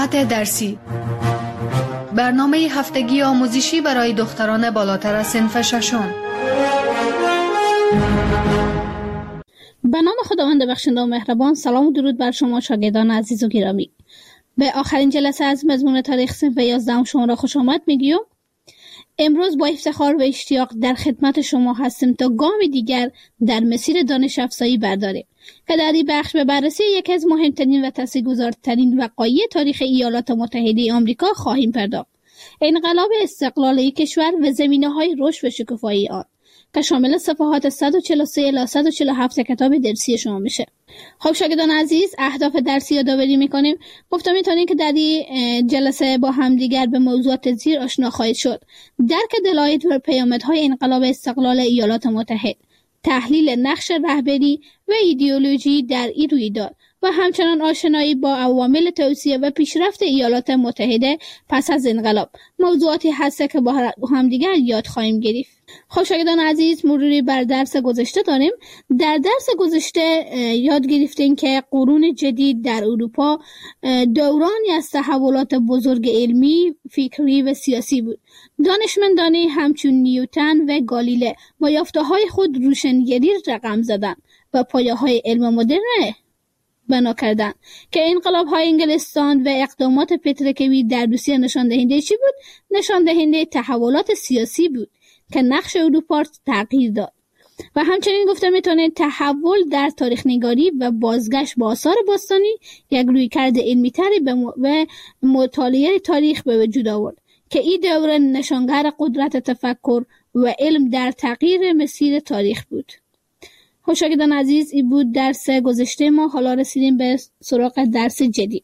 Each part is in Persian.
ساعت درسی، برنامه هفتگی آموزشی برای دختران بالاتر از صنف ششم. به نام خداوند بخشنده و مهربان. سلام و درود بر شما شاگردان عزیز و گرامی. به آخرین جلسه از مضمون تاریخ صنف 11 شما را خوش آمد میگیم. امروز با افتخار و اشتیاق در خدمت شما هستیم تا گام دیگر در مسیر دانش افزایی برداریم که در این بخش به بررسی یکی از مهمترین و تاثیرگذارترین وقایع تاریخ ایالات متحده آمریکا خواهیم پرداخت. انقلاب استقلالی کشور و زمینه‌های رشد و شکوفایی آن که شامل صفحات 143 الی 147 کتاب درسی شما میشه. خب شاگردان عزیز، اهداف درسی یادآوری میکنیم. گفتم میتونیم که در این جلسه با هم دیگر به موضوعات زیر آشنا خواهید شد: درک دلایل و پیامدهای انقلاب استقلال ایالات متحده، تحلیل نقش رهبری و ایدئولوژی در این رویداد و همچنان آشنایی با عوامل توسعه و پیشرفت ایالات متحده پس از انقلاب. موضوعاتی هست که با هم دیگر یاد خواهیم گرفت. خب شاگردان عزیز، مروری بر درس گذشته داریم. در درس گذشته یاد گرفتیم که قرون جدید در اروپا دورانی از تحولات بزرگ علمی، فکری و سیاسی بود. دانشمندانی همچون نیوتن و گالیله با یافته‌های خود روشنگری رقم زدند و پایه‌های علم مدرن بنا کردند که انقلاب‌های انگلستان و اقدامات پتروشوی در روسیه نشان دهنده چی بود؟ نشان دهنده تحولات سیاسی بود که نقش اروپا تغییر داد. و همچنین گفته میتونه تحول در تاریخ نگاری و بازگشت به آثار باستانی یک رویکرد علمی تری و مطالعه تاریخ به وجود آورد که این دوره نشانگر قدرت تفکر و علم در تغییر مسیر تاریخ بود. شاگردان عزیز، این بود درس گذشته ما. حالا رسیدیم به سراغ درس جدید: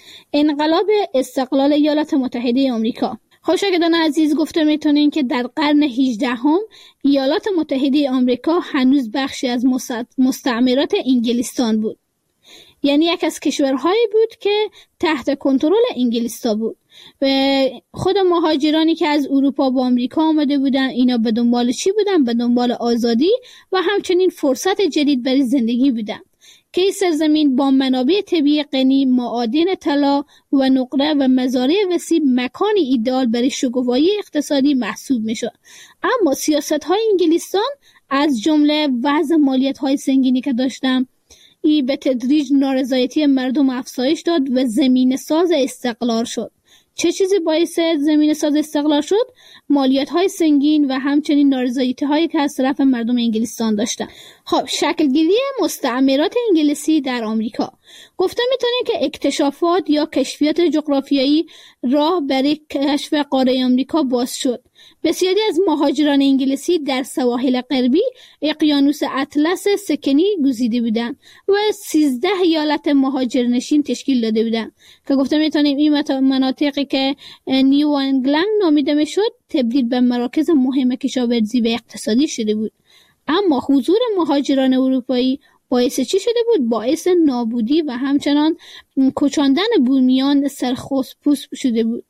انقلاب استقلال ایالات متحده آمریکا. شاگردان عزیز، گفته میتونین که در قرن 18 ایالات متحده آمریکا هنوز بخشی از مستعمرات انگلستان بود. یعنی یک از کشورهایی بود که تحت کنترل انگلستان بود و خود مهاجرانی که از اروپا به آمریکا آمده بودن، اینا به دنبال چی بودن؟ به دنبال آزادی و همچنین فرصت جدید برای زندگی بودن که این سرزمین با منابع طبیعی غنی، معادن طلا و نقره و مزارع وسیع مکانی ایدئال برای شکوفایی اقتصادی محسوب میشد. اما سیاست‌های انگلستان از جمله وضع مالیات‌های سنگینی که داشتن، این به تدریج نارضایتی مردم افزایش داد و زمینه ساز استقلال شد. چه چیزی باعث زمینه ساز استقلال شد؟ مالیات‌های سنگین و همچنین نارضایتی‌هایی که از طرف مردم انگلستان داشتن. خب، شکلگیری مستعمرات انگلیسی در آمریکا. گفته میتونیم که اکتشافات یا کشفیات جغرافیایی راه برای کشف قاره آمریکا باز شد. بسیاری از مهاجران انگلیسی در سواحل غربی اقیانوس اطلس سکنی گزیده بودند و 13 ایالت مهاجرنشین تشکیل داده بودند که گفته میتونیم این مناطقی که نیو انگلند نامیده میشد تبدیل به مراکز مهم کشاورزی و اقتصادی شده بود. اما حضور مهاجران اروپایی باعث چی شده بود؟ باعث نابودی و همچنان کشاندن بومیان سرخپوست شده بود.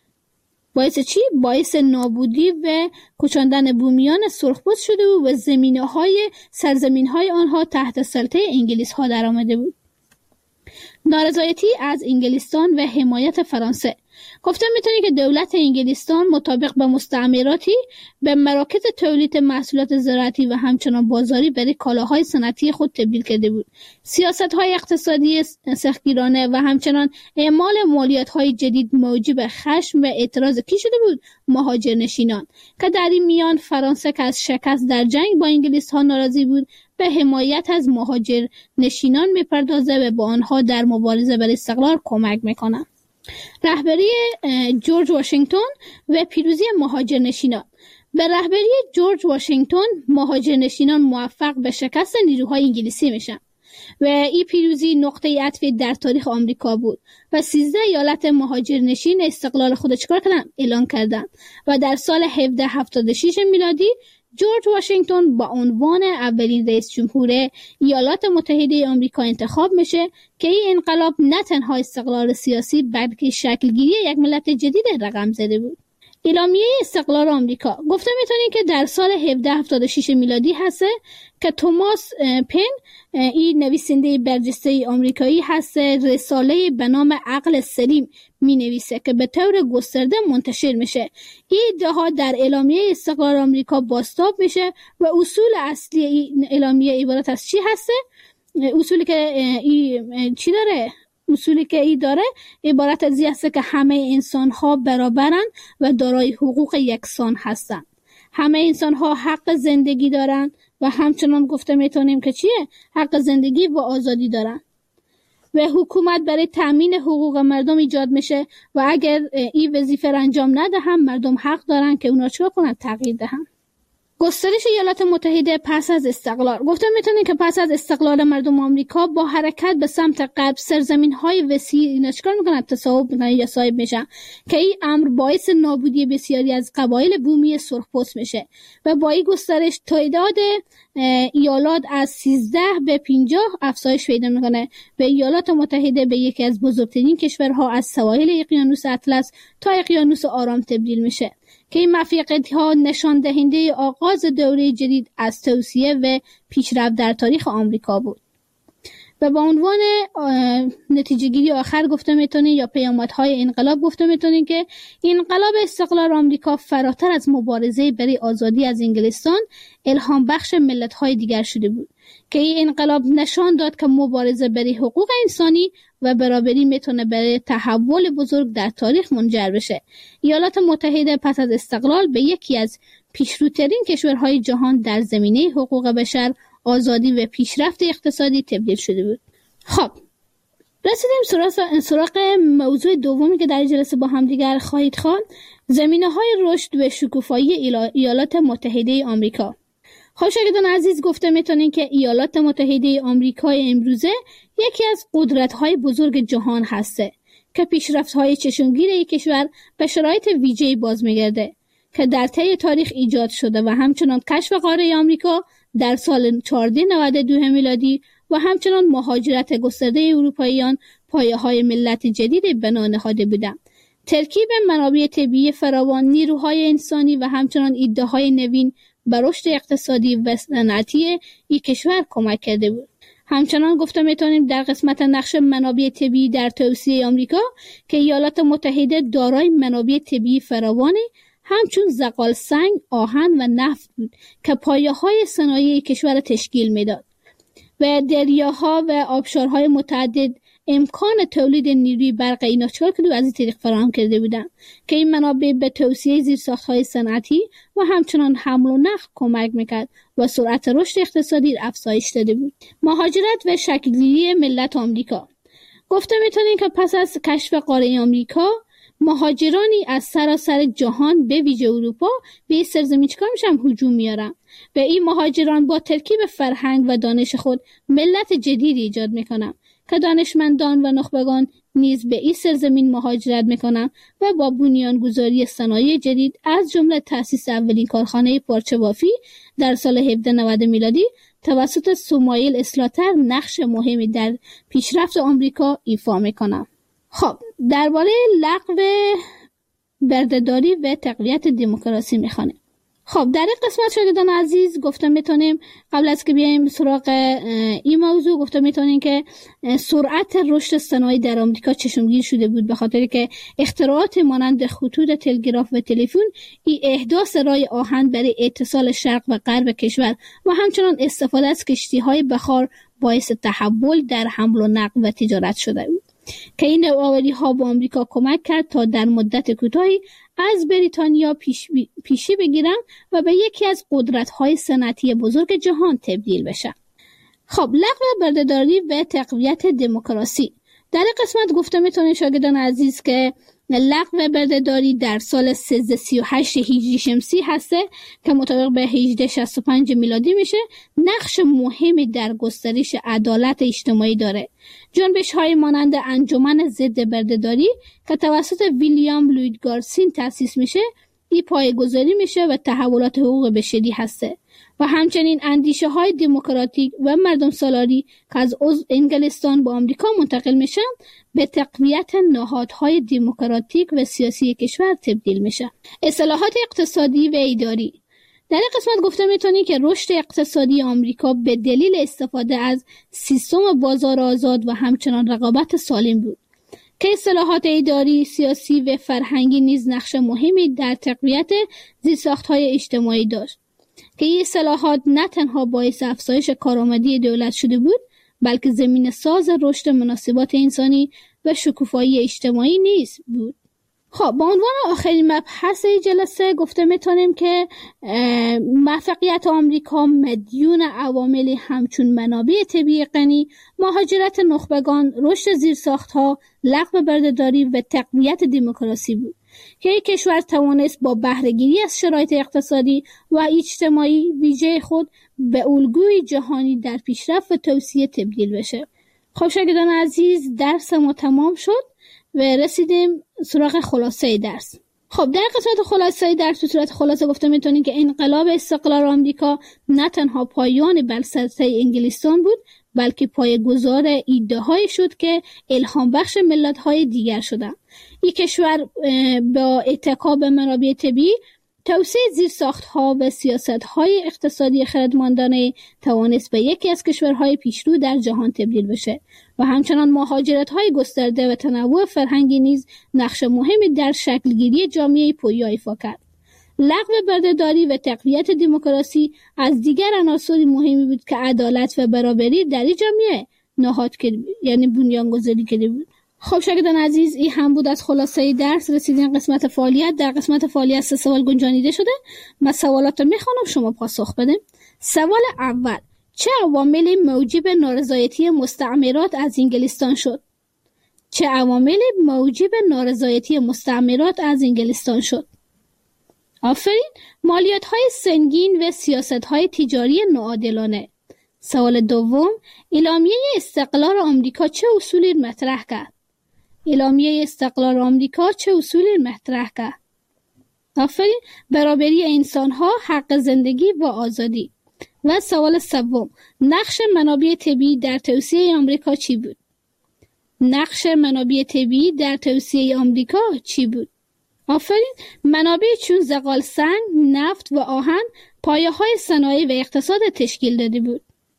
باعث چی؟ باعث نابودی و کشاندن بومیان سرخپوست شده بود و سرزمین‌های آنها تحت سلطه انگلیس‌ها در آمده بود. نارضایتی از انگلستان و حمایت فرانسه. گفته میتونی که دولت انگلستان مطابق به مستعمراتی به مراکز تولید محصولات زراعتی و همچنان بازاری برای کالاهای صنعتی خود تبدیل کرده بود. سیاست‌های اقتصادی سختگیرانه و همچنان اعمال مالیات‌های جدید موجب خشم و اعتراض کی شده بود؟ مهاجرنشینان که در این میان فرانسه که از شکست در جنگ با انگلیس‌ها ناراضی بود به حمایت از مهاجرنشینان میپردازه و با آنها در مبارزه برای استقلال کمک میکنه. رهبری جورج واشنگتن و پیروزی مهاجرنشینان. به رهبری جورج واشنگتن مهاجرنشینان موفق به شکست نیروهای انگلیسی میشن و این پیروزی نقطه عطفی در تاریخ آمریکا بود و 13 ایالت مهاجرنشین استقلال خود چیکار کردن؟ اعلان کردند و در سال 1776 میلادی جورج واشنگتن با عنوان اولین رئیس جمهور ایالات متحده آمریکا انتخاب میشه که این انقلاب نه تنها استقلال سیاسی بلکه شکلگیری یک ملت جدید رقم زده بود. اعلامیه استقلال آمریکا گفته میتونین که در سال 1776 میلادی هسته که توماس پن این نویسنده برجسته آمریکایی هسته رساله به نام عقل سلیم می نویسه که به طور گسترده منتشر میشه. این ادعاها در اعلامیه استقلال آمریکا بازتاب میشه و اصول اصلی این اعلامیه عبارت از چی هسته؟ اصولی که ای داره عبارت از این است که همه انسان ها برابرن و دارای حقوق یکسان هستند. همه انسان ها حق زندگی دارن و همچنان گفته میتونیم که چیه؟ حق زندگی و آزادی دارن و حکومت برای تامین حقوق مردم ایجاد میشه و اگر این وظیفه را انجام نده هم مردم حق دارن که اونا چه کنن؟ تغییر دهن. گسترش ایالات متحده پس از استقلال گفته میتونه که پس از استقلال مردم آمریکا با حرکت به سمت غرب سرزمین‌های وسیع نشکار میکنن، تصاحب میکنن یا صاحب میشن که این امر باعث نابودی بسیاری از قبایل بومی سرخپوست میشه و با این گسترش تعداد ایالات از 13 به 50 افزایش پیدا میکنه و ایالات متحده به یکی از بزرگترین کشورها از سواحل اقیانوس اطلس تا اقیانوس آرام تبدیل میشه که این موفقیت‌ها نشان دهنده آغاز دوره جدید از توسعه و پیشرفت در تاریخ آمریکا بود. و به عنوان نتیجه گیری آخر گفته میتونین یا پیامدهای انقلاب گفته میتونین که انقلاب استقلال آمریکا فراتر از مبارزه برای آزادی از انگلستان الهام بخش ملت‌های دیگر شده بود که این انقلاب نشان داد که مبارزه برای حقوق انسانی و برابری میتونه برای تحول بزرگ در تاریخ منجر بشه. ایالات متحده پس از استقلال به یکی از پیشروترین کشورهای جهان در زمینه حقوق بشر، آزادی و پیشرفت اقتصادی تبدیل شده بود. خب رسیدیم سراغ موضوع دومی که در جلسه با هم دیگر خواهید خواند، زمینه‌های رشد و شکوفایی ایالات متحده آمریکا. خب شاگردان عزیز گفته میتونین که ایالات متحده آمریکا امروزه یکی از قدرت‌های بزرگ جهان هسته که پیشرفت‌های چشمگیر این کشور به شرایط ویژه‌ای باز می‌گرده که در طی تاریخ ایجاد شده و همچنان کشف قاره آمریکا در سال 1492 میلادی و همچنان مهاجرت گسترده اروپاییان پایه‌های ملت جدید بنا نهاده بودند. ترکیب منابع طبیعی فراوان، نیروهای انسانی و همچنان ایده‌های نوین به رشد اقتصادی و صنعتی این کشور کمک کرده بود. همچنان گفته میتونیم در قسمت نقش منابع طبیعی در توسعه آمریکا که ایالات متحده دارای منابع طبیعی فراوانی همچون زغال سنگ، آهن و نفت بود که پایه‌های صنایع کشور تشکیل میداد و دریاها و آبشارهای متعدد امکان تولید نیروی برق اینا چهار کیلو از این طریق فراهم کرده بودند که این منابع به توسعه زیرساخت‌های صنعتی و همچنان حمل و نقل کمک میکرد و سرعت رشد اقتصادی افزایش داده بود. مهاجرت و شکل‌گیری ملت آمریکا گفته میتونیم که پس از کشف قاره آمریکا مهاجرانی از سراسر جهان به ویژه اروپا به این سرزمین چیکار میشن؟ هجوم میارن و این مهاجران با ترکیب فرهنگ و دانش خود ملت جدیدی ایجاد میکنن که دانشمندان و نخبگان نیز به این سرزمین مهاجرت میکنن و با بنیانگذاری صنایع جدید از جمله تأسیس اولین کارخانه پارچه بافی در سال 1790 میلادی توسط سموئیل اسلاتر نقش مهمی در پیشرفت آمریکا ایفا میکنن. خب درباره لغو بردهداری و تقویت دموکراسی میخوانیم. خب در این قسمت شاگردان عزیز گفته میتونیم قبل از که بیایم سراغ این موضوع گفته میتونیم که سرعت رشد صنایع در آمریکا چشمگیر شده بود به خاطر که اختراعات مانند خطوط تلگراف و تلفن، این احداث راه آهن برای اتصال شرق و غرب کشور و همچنان استفاده از کشتی‌های بخار باعث تحول در حمل و نقل و تجارت شده بود که این نوآوری‌ها به آمریکا کمک کرد تا در مدت کوتاهی از بریتانیا پیشی بگیرن و به یکی از قدرت‌های صنعتی بزرگ جهان تبدیل بشن. خب لغو بردهداری و تقویت دموکراسی در این قسمت گفته میتونیم شاگردان عزیز که لغو بردهداری در سال 1338 هجری شمسی هسته که مطابق به 1865 میلادی میشه نقش مهمی در گسترش عدالت اجتماعی داره. جنبش‌های مانند انجمن ضد بردهداری که توسط ویلیام لوید گارسین تأسیس میشه این پایه‌گذاری میشه و تحولات حقوق بشری هسته و همچنین اندیشه های دموکراتیک و مردم سالاری که از انگلستان به آمریکا منتقل میشن به تقویت نهادهای دموکراتیک و سیاسی کشور تبدیل میشه. اصلاحات اقتصادی و اداری. در این قسمت گفته میتونی که رشد اقتصادی آمریکا به دلیل استفاده از سیستم بازار آزاد و همچنان رقابت سالم بود که اصلاحات اداری، سیاسی و فرهنگی نیز نقش مهمی در تقویت زیرساخت‌های اجتماعی داشت که این اصلاحات نه تنها باعث افزایش کارآمدی دولت شده بود بلکه زمین ساز رشد مناسبات انسانی و شکوفایی اجتماعی نیز بود. خب به عنوان آخرین مبحث جلسه گفته میتونیم که موفقیت آمریکا مدیون عواملی همچون منابع طبیعی غنی، مهاجرت نخبگان، رشد زیرساخت‌ها، لغو بردهداری و تقویت دموکراسی بود که یک کشور توانست با بهره‌گیری از شرایط اقتصادی و اجتماعی ویژه خود به الگوی جهانی در پیشرفت و توسعه تبدیل بشه. خب شاگردان عزیز، درس ما تمام شد و رسیدیم سراغ خلاصه درس. خب در قسمت خلاصه درس به صورت خلاصه گفته میتونیم که انقلاب استقلال آمریکا نه تنها پایان بلسلطه انگلستان بود بلکه پایه‌گذار ایده‌هایی شد که الهام بخش ملت‌های دیگر شدند. این کشور با اتکا به منابع طبیعی، توسعه زیرساخت‌ها و سیاست‌های اقتصادی خردمندانه توانست به یکی از کشورهای پیشرو در جهان تبدیل بشه و همچنان مهاجرت‌های گسترده و تنوع فرهنگی نیز نقش مهمی در شکلگیری جامعه پویا ایفا کرد. لغو بردهداری و تقویت دموکراسی از دیگر عناصر مهمی بود که عدالت و برابری در این جامعه نهاد کرد، یعنی بنیانگذاری کرده بود. خب شاگردان عزیز، این هم بود از خلاصه درس. رسیدیم قسمت فعالیت. در قسمت فعالیت 3 سوال گنجانیده شده. من سوالات رو میخوانم، شما پاسخ بدیم. سوال اول: چه عواملی موجب نارضایتی مستعمرات از انگلستان شد؟ چه عواملی موجب نارضایتی مستعمرات از انگلستان شد؟ آفرین. مالیات‌های سنگین و سیاست‌های تجاری ناعادلانه. سوال دوم: اعلامیه استقلال آمریکا چه اصولی مطرح کرد؟ اعلامیه استقلال آمریکا چه اصولی مطرح کرد؟ آفرین. برابری انسان‌ها، حق زندگی و آزادی. و سوال سوم: نقش منابع طبیعی در توسعه آمریکا چی بود؟ نقش منابع طبیعی در توسعه آمریکا چی بود؟ آفرین. منابع چون زغال سنگ، نفت و آهن پایه‌های صنایع و اقتصاد تشکیل داده بود.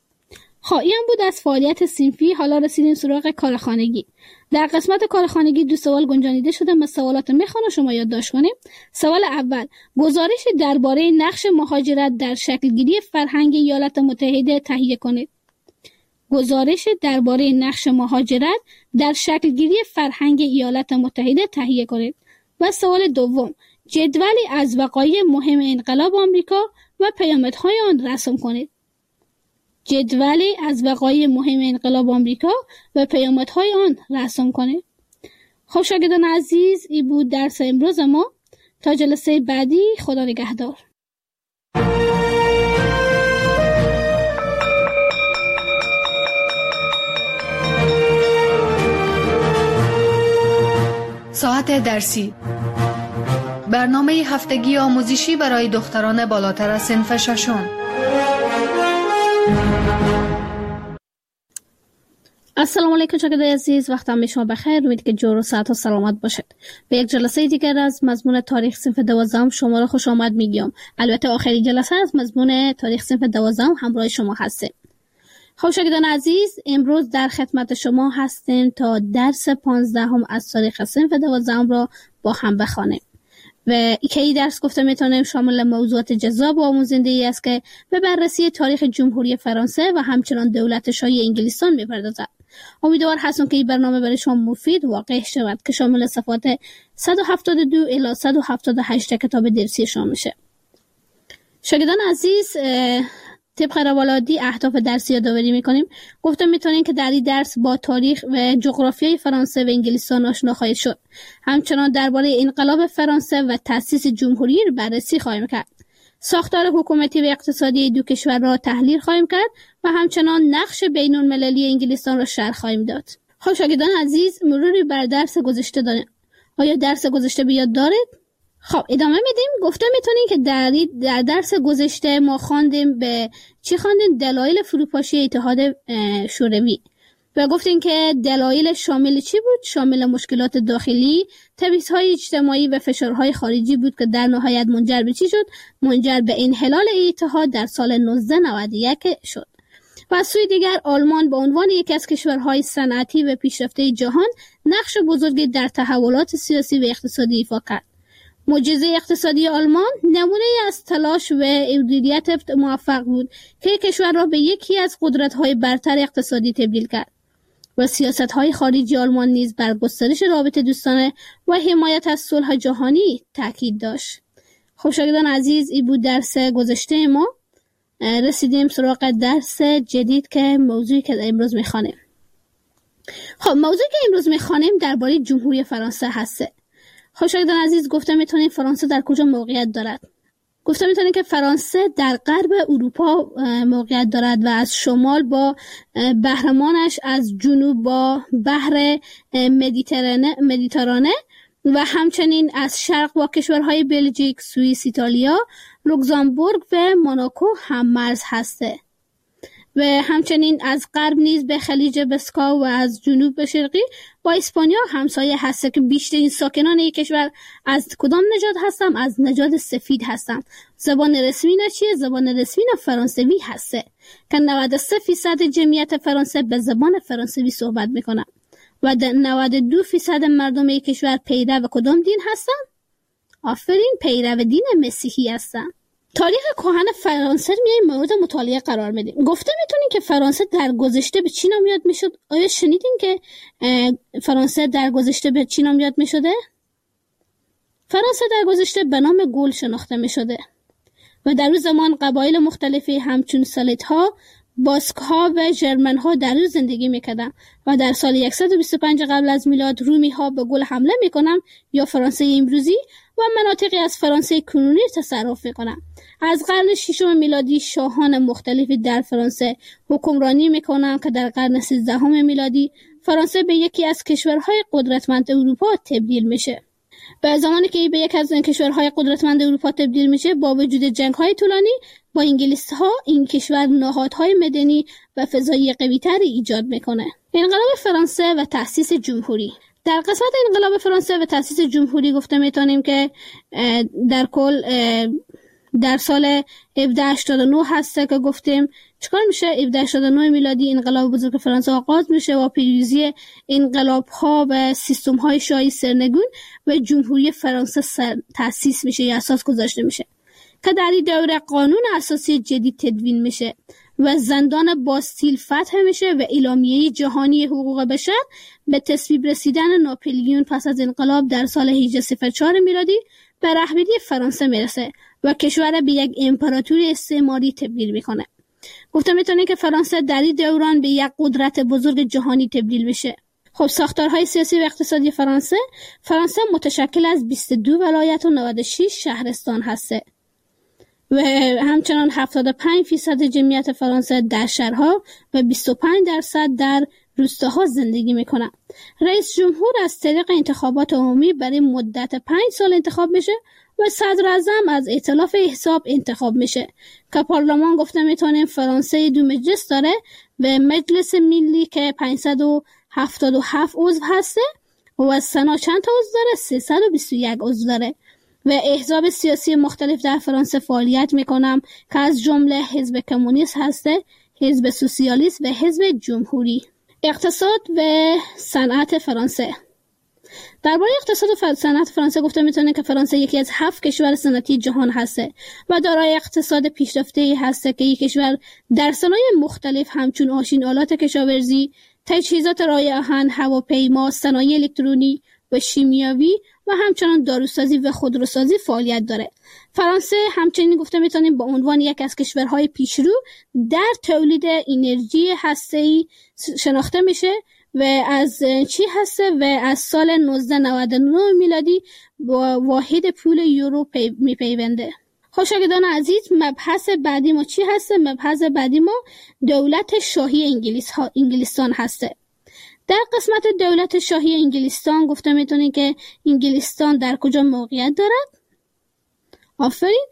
خب این بود از فعالیت صنفی. حالا رسیدیم سراغ کارخانگی. در قسمت کارخانگی 2 سوال گنجانیده شده. من سوالات میخوام شما یادداشت کنیم. سوال اول: گزارش درباره نقش مهاجرت در شکلگیری فرهنگ ایالات متحده تهیه کنید. گزارش درباره نقش مهاجرت در شکلگیری فرهنگ ایالات متحده تهیه کنید. و سوال دوم: جدولی از وقایع مهم انقلاب آمریکا و پیامدهای آن رسم کنید. جدولی از وقایع مهم انقلاب آمریکا و پیامدهای آن رسم کنید. خب شاگردان عزیز، این بود درس امروز ما. تا جلسه بعدی، خدا نگهدار. ساعت درسی، برنامه هفتگی آموزشی برای دختران بالاتر از صنف ششم. السلام علیکم شاگردای عزیز، وقتم به شما بخیر. امید که جور و صحت و سلامت باشید. به یک جلسه دیگر از مضمون تاریخ صنف 12 شما را خوش آمد میگم. البته آخرین جلسه از مضمون تاریخ صنف 12 همراه شما هستیم. خب شاگردان عزیز، امروز در خدمت شما هستیم تا درس 15 از تاریخ صنف 12 را با هم بخوانیم. و این درس گفته میتونیم شامل موضوعات جذاب و آموزنده‌ای است که به بررسی تاریخ جمهوری فرانسه و همچنان دولت شاهی انگلستان میپردازد. امیدوار هستم که این برنامه برای شما مفید واقع شود که شامل صفحات 172 الی 178 کتاب درسی شما میشه. شاگردان عزیز، طبق روال عادی اهداف درسی یادآوری میکنیم. گفتم میتونیم که در این درس با تاریخ و جغرافیای فرانسه و انگلستان آشنا خواهید شد. همچنان درباره انقلاب فرانسه و تأسیس جمهوری را بررسی خواهیم کرد. ساختار حکومتی و اقتصادی دو کشور را تحلیل خواهیم کرد و همچنان نقش بین‌المللی انگلستان را شرح خواهیم داد. خب شاگردان عزیز، مروری بر درس گذشته داریم. آیا درس گذشته به یاد دارید؟ خب ادامه میدیم. گفته میتونیم که در درس گذشته ما خواندیم به چی خواندیم؟ دلایل فروپاشی اتحاد شوروی و گفتیم که دلایل شامل چی بود؟ شامل مشکلات داخلی، تبعیض‌های اجتماعی و فشارهای خارجی بود که در نهایت منجر به چی شد؟ منجر به انحلال اتحاد در سال 1991 شد. و از سوی دیگر آلمان به عنوان یکی از کشورهای صنعتی و پیشرفته جهان نقش بزرگی در تحولات سیاسی و اقتصادی ایفا کرد. معجزه اقتصادی آلمان نمونه از تلاش و مدیریت موفق بود که کشور را به یکی از قدرت‌های برتر اقتصادی تبدیل کرد و سیاست‌های خارجی آلمان نیز بر گسترش رابطه دوستانه و حمایت از صلح جهانی تاکید داشت. خب شاگردان عزیز، این بود درس گذشته ما. رسیدیم سراغ درس جدید که موضوعی که امروز می‌خوانیم. خب موضوعی که امروز می‌خوانیم درباره جمهوری فرانسه هست. خب شاگردان عزیز، گفته میتونیم فرانسه در کجا موقعیت دارد؟ گفته میتونیم که فرانسه در غرب اروپا موقعیت دارد و از شمال با بحرمانش، از جنوب با بحر مدیترانه و همچنین از شرق با کشورهای بلژیک، سوئیس، ایتالیا، لوکزامبورگ و موناکو هم مرز هسته و همچنین از غرب نیز به خلیج بسکا و از جنوب به شرقی با اسپانیا همسایه هسته که بیشترین ساکنان این کشور از کدام نژاد هستند؟ از نژاد سفید هستند. زبان رسمی چیه؟ زبان رسمی فرانسوی هسته که 93% جمعیت فرانسه به زبان فرانسوی صحبت میکنن و 92% مردم این کشور پیرو کدام دین هستند؟ آفرین، پیرو دین مسیحی هستند. تاریخ کهن فرانسه میایم مورد مطالعه قرار میدیم. گفته میتونیم که فرانسه در گذشته به چی نام یاد میشد؟ آیا شنیدین که فرانسه در گذشته به چی نام یاد میشده؟ فرانسه در گذشته به نام گول شناخته میشده و در اون زمان قبایل مختلفی همچون سالیت‌ها، باسک‌ها و ژرمن‌ها در اون زندگی میکردن و در سال 125 قبل از میلاد رومی‌ها به گول حمله میکنن یا فرانسه امروزی و مناطقی از فرانسه کنونی تصرف میکنن. از قرن 6 میلادی شاهان مختلفی در فرانسه حکمرانی میکنن که در قرن 13 میلادی فرانسه به یکی از کشورهای قدرتمند اروپا تبدیل میشه. به زمانی که به یکی از کشورهای قدرتمند اروپا تبدیل میشه، با وجود جنگ‌های طولانی با انگلیس‌ها، این کشور نهادهای مدنی و فضایی قوی‌تری ایجاد میکنه. انقلاب فرانسه و تأسیس جمهوری. در قسمت انقلاب فرانسه و تأسیس جمهوری گفته میتونیم که در کل در سال 1789 هسته که گفتیم چیکار میشه؟ 1789 میلادی انقلاب بزرگ فرانسه آغاز میشه و پیروزی انقلاب‌ها و سیستم‌های شاهی سرنگون و جمهوری فرانسه تأسیس میشه یا اساس گذاشته میشه که در این دوره قانون اساسی جدید تدوین میشه و زندان باستیل فتح میشه و اعلامیه جهانی حقوق بشر به تصویب رسیدن ناپلیون پس از انقلاب در سال 1804 میلادی به رهبری فرانسه میرسه و کشور به یک امپراتوری استعماری تبدیل میکنه. گفته میتونه که فرانسه در این دوران به یک قدرت بزرگ جهانی تبدیل میشه. خب ساختارهای سیاسی و اقتصادی فرانسه متشکل از 22 ولایت و 96 شهرستان هسته و همچنان 75% جمعیت فرانسه در شهرها و 25% در روستاها زندگی میکنن. رئیس جمهور از طریق انتخابات عمومی برای مدت 5 سال انتخاب میشه و صدر اعظم از ائتلاف احزاب انتخاب میشه که پارلمان گفته میتونیم فرانسه 2 مجلس داره و مجلس ملی که 577 عضو هسته و سنا چند تا عضو داره؟ 321 عضو داره و احزاب سیاسی مختلف در فرانسه فعالیت میکنم که از جمله حزب کمونیست هسته، حزب سوسیالیست و حزب جمهوری. اقتصاد و صنعت فرانسه. درباره اقتصاد و صنعت فرانسه گفته میتونه که فرانسه یکی از 7 کشور صنعتی جهان هسته و دارای اقتصاد پیشرفته هسته که این کشور در صنایع مختلف همچون ماشین آلات کشاورزی، تجهیزات رای آهن، هواپیما، صنایع الکترونی و شیمیایی و همچنان داروسازی و خودروسازی فعالیت داره. فرانسه همچنین گفته میتونیم به عنوان یک از کشورهای پیشرو در تولید انرژی هسته‌ای شناخته میشه و از چی هسته و از سال 1999 میلادی با واحد پول یورو میپیونده. شاگردان عزیز، مبحث بعدی ما چی هسته؟ مبحث بعدی ما دولت شاهی انگلستان هسته. در قسمت دولت شاهی انگلستان گفته میتونیم که انگلستان در کجا موقعیت دارد؟ آفرین.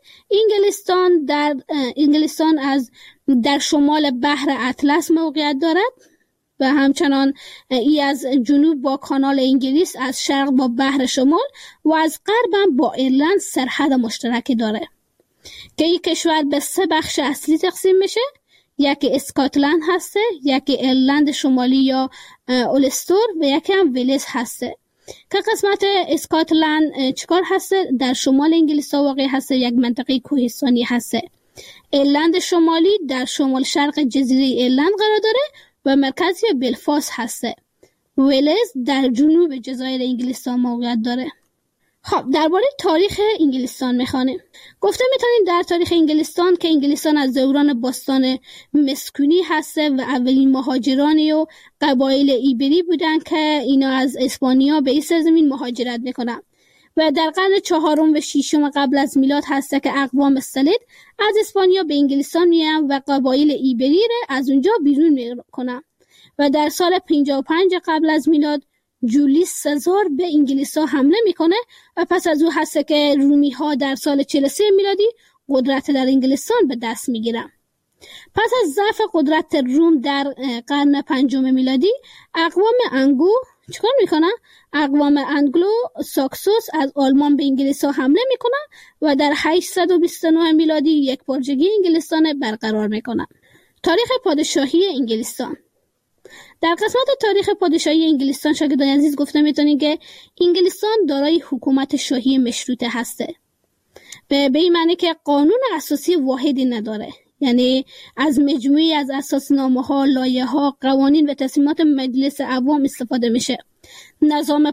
انگلستان در شمال بحر اطلس موقعیت دارد و همچنان ای از جنوب با کانال انگلیس، از شرق با بحر شمال و از غرب هم با ایرلند سرحد مشترکی داره که این کشور به 3 بخش اصلی تقسیم میشه. یکی اسکاتلند هسته، یکی ایرلند شمالی یا اولستر و یکی هم ویلز هسته. که قسمت اسکاتلند چیکار هسته؟ در شمال انگلیس واقع هسته، یک منطقه کوهستانی هسته. ایرلند شمالی در شمال شرق جزیره ایرلند قرار داره و مرکزی بلفاست هسته. ویلز در جنوب جزایر انگلستان موقعیت داره. خب درباره تاریخ انگلستان میخوانیم. گفته میتونیم در تاریخ انگلستان که انگلستان از دوران باستان مسکونی هسته و اولین مهاجرانی و قبایل ایبری بودن که اینا از اسپانیا به این سرزمین مهاجرت میکنن و در قرن 4 و 6 قبل از میلاد هسته که اقوام سلید از اسپانیا به انگلستان میان و قبایل ایبری را از اونجا بیرون میکنن و در سال 55 قبل از میلاد جولیوس سزار به انگلیس ها حمله میکنه و پس از او هسته که رومی ها در سال 43 میلادی قدرت در انگلستان به دست میگیرن. پس از ضعف قدرت روم در قرن 5 میلادی اقوام چیکار میکنن؟ اقوام انگلو ساکسوس از آلمان به انگلیس ها حمله میکنن و در 829 میلادی یک پارچگی انگلستان برقرار میکنن. تاریخ پادشاهی انگلستان. در قسمت تاریخ پادشاهی انگلستان شاگردان عزیز گفته میتونیم که انگلستان دارای حکومت شاهی مشروطه هسته. به این معنی که قانون اساسی واحدی نداره، یعنی از مجموعی از اساسنامه‌ها، لایحه‌ها، قوانین و تصمیمات مجلس عوام استفاده میشه. نظام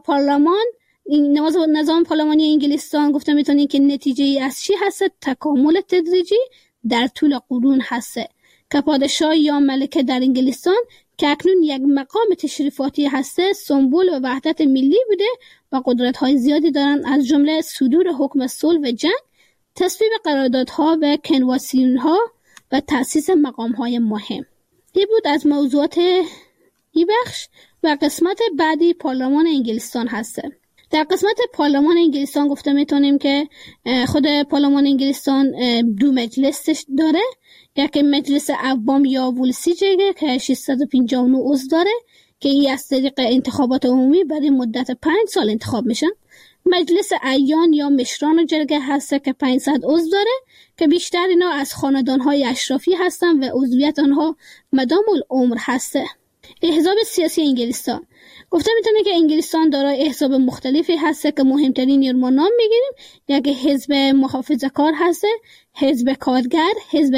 پارلمانی انگلستان گفته میتونیم که نتیجه از چی هسته؟ تکامل تدریجی در طول قرون هسته که پادشاه یا ملکه در انگلستان که اکنون یک مقام تشریفاتی هسته سمبل و وحدت ملی بوده و قدرت‌های زیادی دارن، از جمله صدور حکم صلح و جنگ، تصویب قراردادها و کنوانسیون‌ها و تأسیس مقام‌های مهم. این بود از موضوعات این بخش و قسمت بعدی پارلمان انگلستان هسته. در قسمت پارلمان انگلستان گفته میتونیم که خود پارلمان انگلستان 2 مجلس داره. یکی مجلس عوام یا ولسیجه که 659 عضو داره که این از طریق انتخابات عمومی برای مدت 5 سال انتخاب میشن. مجلس اعیان یا مشران و جرگه هسته که 500 عضو داره که بیشتر اینا از خاندانهای اشرافی هستن و عضویت آنها مدام العمر هسته. احزاب سیاسی انگلستان گفته میتونه که انگلستان دارای احزاب مختلفی هسته که مهمترین ما نام میگیریم. یک حزب محافظه‌کار هسته، حزب کارگر، حزب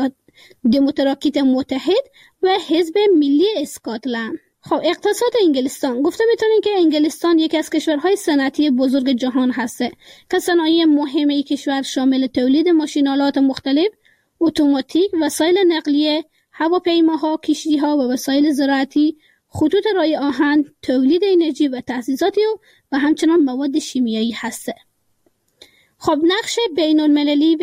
دموکراتیک متحد و حزب ملی اسکاتلند. خب اقتصاد انگلستان گفته میتونیم که انگلستان یکی از کشورهای صنعتی بزرگ جهان هسته که صنایع مهم این کشور شامل تولید ماشین‌آلات مختلف، اتوماتیک، وسایل نقلیه، هواپیماها، کشتی‌ها و وسایل زراعتی، خطوط رای آهن، تولید انرژی و تأسیساتی و همچنان مواد شیمیایی هسته. خب نقش بین‌المللی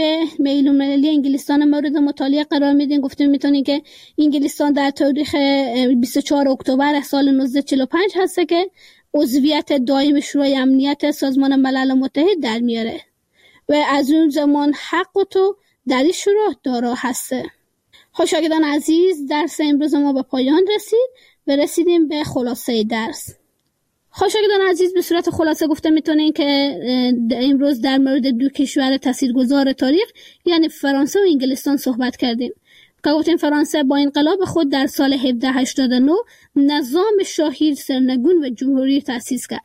انگلستان مورد مطالعه قرار میدیم. گفته میتونیم که انگلستان در تاریخ 24 اکتبر سال 1945 هسته که عضویت دائم شورای امنیت سازمان ملل متحد در میاره و از اون زمان حق و تو در این شورا دارا هسته. خب شاگردان عزیز، درس امروز ما به پایان رسید و رسیدیم به خلاصه درس. شاگردان عزیز، به صورت خلاصه گفته میتونیم که امروز در مورد 2 کشور تاثیرگذار تاریخ یعنی فرانسه و انگلستان صحبت کردیم که گفتیم فرانسه با انقلاب خود در سال 1789 نظام شاهی سرنگون و جمهوری تأسیس کرد.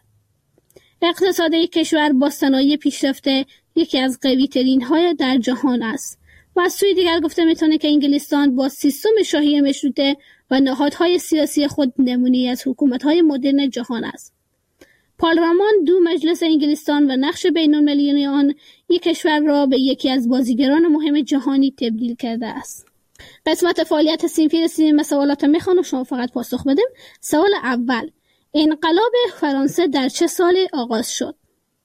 اقتصاد این کشور با صنایع پیشرفته یکی از قوی ترین های در جهان است و از سوی دیگر گفته میتونه که انگلستان با سیستم شاهی مشروطه و نهادهای سیاسی خود نمونه‌ای از حکومت‌های مدرن جهان است. پارلمان 2 مجلس انگلستان و نقش بین‌المللی آن یک کشور را به یکی از بازیگران مهم جهانی تبدیل کرده است. قسمت فعالیت صنفی رسیدیم به سوالات میخوان و شما فقط پاسخ بدیم. سوال اول: انقلاب فرانسه در چه سالی آغاز شد؟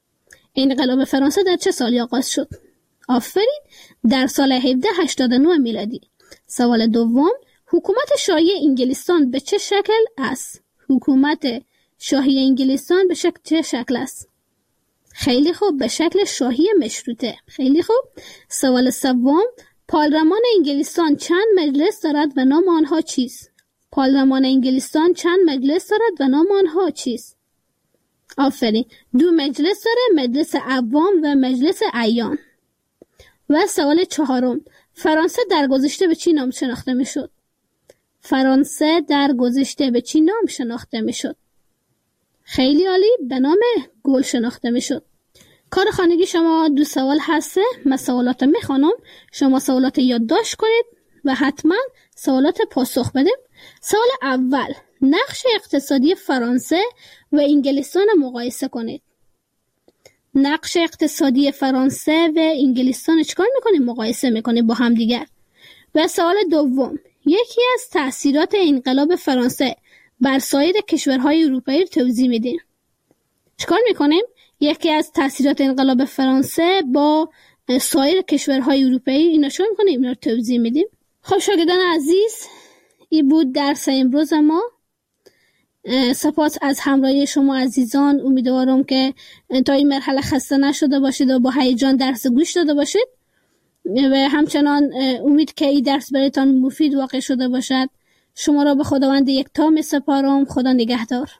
انقلاب فرانسه در چه سالی آغاز شد؟ آفرین، در سال 1789 میلادی. سوال دوم: حکومت شاهی انگلستان به چه شکل است؟ حکومت شاهی انگلستان به چه شکل است؟ خیلی خوب، به شکل شاهی مشروطه. خیلی خوب. سوال سوم، پارلمان انگلستان چند مجلس دارد و نام آنها چیست؟ پارلمان انگلستان چند مجلس دارد و نام آنها چیست؟ آفرین، 2 مجلس داره، مجلس عوام و مجلس اعیان. و سوال 4، فرانسه در گذشته به چی نام شناخته می شد؟ فرانسه در گذشته به چی نام شناخته می شد؟ خیلی عالی، به نام گل شناخته می شد. کار خانگی شما 2 سوال هسته. من سوالات می خوانم، شما سوالات یادداشت کنید و حتما سوالات پاسخ بدیم. سوال اول، نقش اقتصادی فرانسه و انگلستان مقایسه کنید. نقش اقتصادی فرانسه و انگلستان چیکار میکنیم؟ مقایسه میکنیم با هم دیگر. و سوال دوم، یکی از تأثیرات انقلاب فرانسه بر سایر کشورهای اروپایی رو توضیح میدیم. چیکار میکنیم؟ یکی از تأثیرات انقلاب فرانسه با سایر کشورهای اروپایی اینا چیکار میکنیم؟ اینا رو توضیح میدیم. خب شاگردان عزیز، این بود درس امروز ما. سپاس از همراهی شما عزیزان. امیدوارم که تا این مرحله خسته نشده باشید و با هیجان درس گوش داده باشید و همچنان امید که این درس برایتان مفید واقع شده باشد. شما را به خداوند یکتا می سپارم. خدا نگهدار.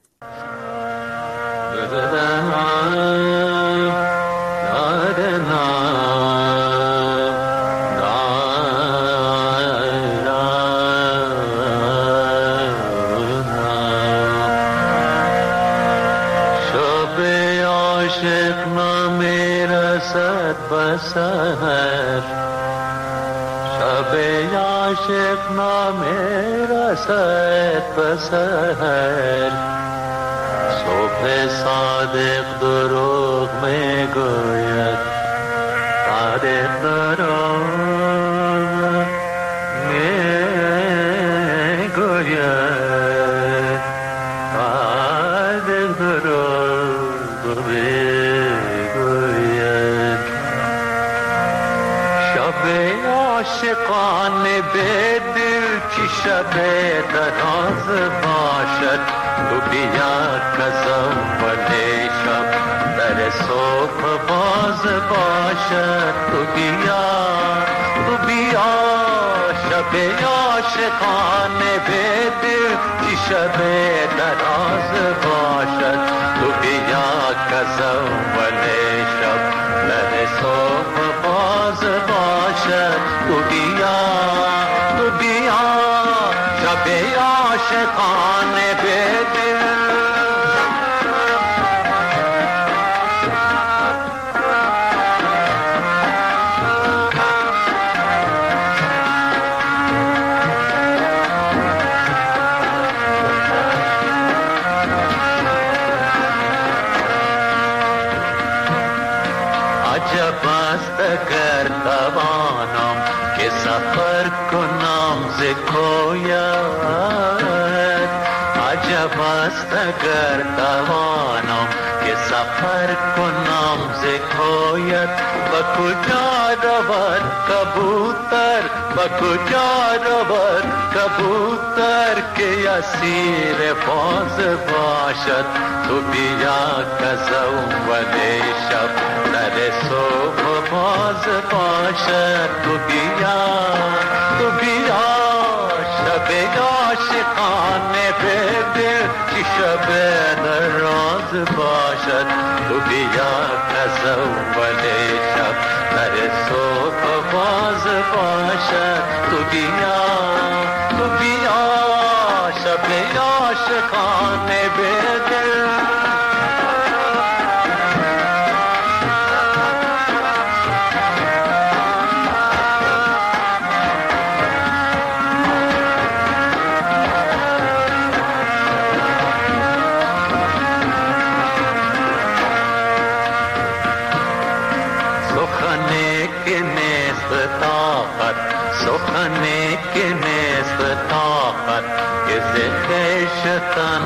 شب عاشق نمیرسد به سحر، صبح صادق دروغ میگوید، صادق دروغ میگوید، صادق دروغ میگوید. شب عاشقان به دل که شب دراز باشد، تو بیا کز اول شب در صبح باز باشد. تو بیا شب عاشقان به دل که شب دراز باشد، تو بیا کز اول شب در صبح باز باشد. تو بیا شب عاشقان به دل. عجب است اگر توانم که سفر کنم ز کویت، عجب است اگر توانم که سفر کنم ز کویت. و کجا رود کبوتر، و کجا رود کبوتر که اسیر باز باشد. تو بیا کز اول شب در صبح باز باشد. تو بیا شب عاشقان به دل که شب دراز باشد. تو بیا کز اول شب در صبح باز باشد. تو بیا شب عاشقان به دل. سخنی که نیست طاقت که ز خویشتن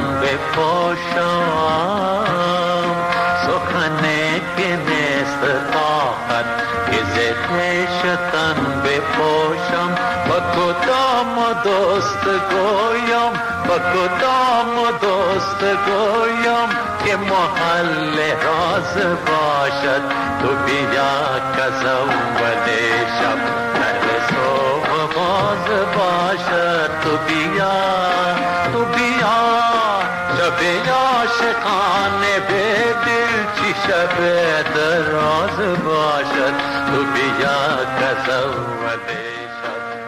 بپوشم، سخنی که نیست طاقت که ز خویشتن بپوشم. و کدام دوست گویم با کدام دوست گویم که محل راز باشد تو بیا کز اول شب هر صبح باز باشد تو بیا شب عاشقانه به دل چی شب دراز باشد تو بیا کز اول